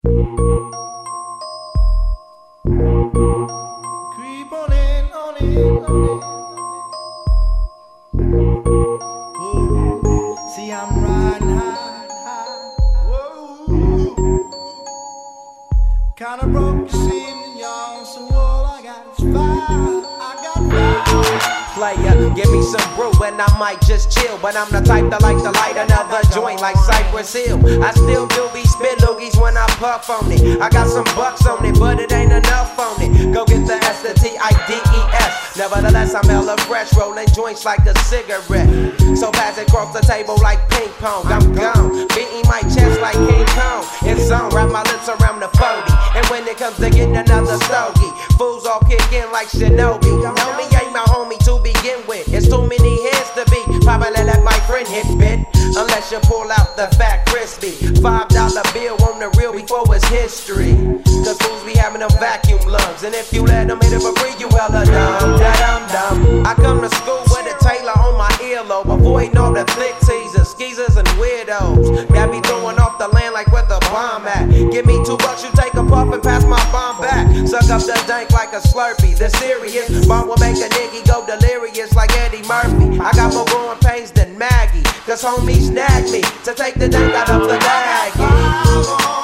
Creep on in, on in, on in. Whoa. See, I'm riding high, high. Whoa. Kinda broke, you see me, y'all. So all I got is fire. I got fire. Player, give me some brew and I might just chill. But I'm the type that like to light another joint like Cypress Hill. I still do be spit loogies when I puff on it. I got some bucks on it, but it ain't enough on it. Go get the S, the T-I-D-E-S. Nevertheless, I'm hella fresh, rolling joints like a cigarette. So pass it across the table like ping pong. I'm gone, beating my chest like King Kong. It's on, wrap my lips around the 40. And when it comes to getting another stogie, fools all kick in like Shinobi. Homie ain't my homie to begin with. It's too many heads to be. Probably let my friend hit bit. Unless you pull out the fat crispy $5 bill on the real before it's history. Cause fools be having them vacuum lungs. And if you let them hit it for free, you hella dumb, dumb. I come to school with a Taylor on my earlobe, avoiding all the thick teasers, skeezers, and weirdos. Got me throwing off the land like where the bomb at. Give me $2, you take a puff and pass my bomb back. Suck up the dank like a Slurpee. The serious bomb will make a nigga go delirious like Eddie Murphy. I got more growing pains than Maggie, cause homies snagged me to take the dank out of the baggie.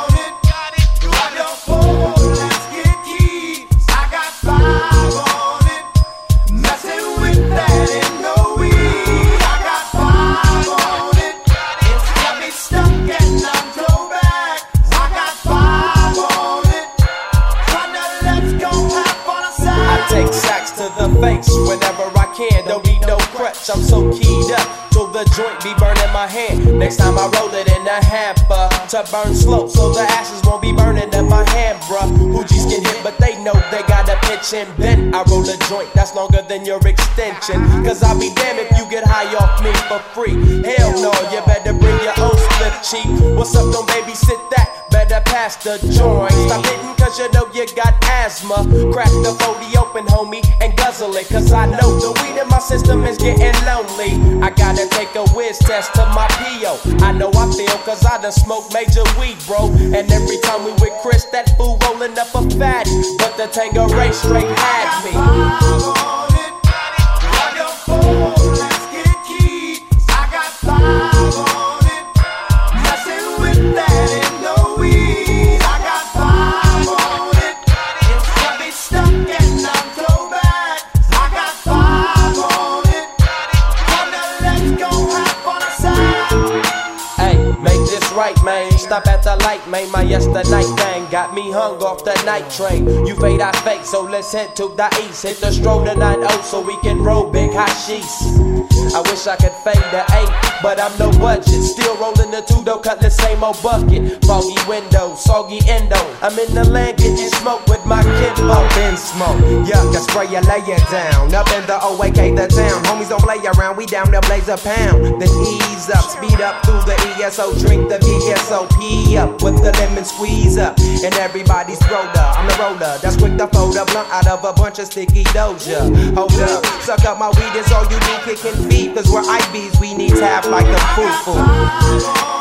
Take sacks to the face whenever I can. Don't need no crutch, I'm so keyed up till the joint be burning my hand. Next time I roll it in a hamper to burn slow, so the ashes won't be burning in my hand, bruh. Hoogies get hit, but they know they gotta pitch and bend. I roll a joint that's longer than your extension, cause I'll be damned if you get high off me for free. Hell no, you better bring your own slip cheek. What's up, don't babysit that? Better pass the joint. Stop hitting cause you know you got asthma. Crack the 40 open, homie, and guzzle it, cause I know the weed in my system is getting lonely. I gotta take a whiz test to my P.O. I know I feel cause I done smoked major weed, bro. And every time we with Chris, that fool rolling up a fatty. But the Tangeray straight had me. Right, man, stop at the light, man. My yesterday thing got me hung off the night train. You fade, I fake, so let's head to the east. Hit the stroll tonight, oh, so we can roll big hashish. I wish I could fade the 8, but I'm no budget. Still rolling the 2 though, cut the same old bucket. Foggy windows, soggy endo. I'm in the land getting smoke with my kinfolk. Up in smoke, yuck, I spray you, lay it down. Up in the OAK, the town. Homies don't play around, we down to blaze a pound. Then ease up, speed up through the ESO, drink the VSOP up with the lemon squeeze up. And everybody's roller, I'm the roller that's quick to fold a blunt out of a bunch of sticky doja. Hold up, suck up my weed, is all you do, kicking feet. Cause we're IBs, we need tap like a foo-foo.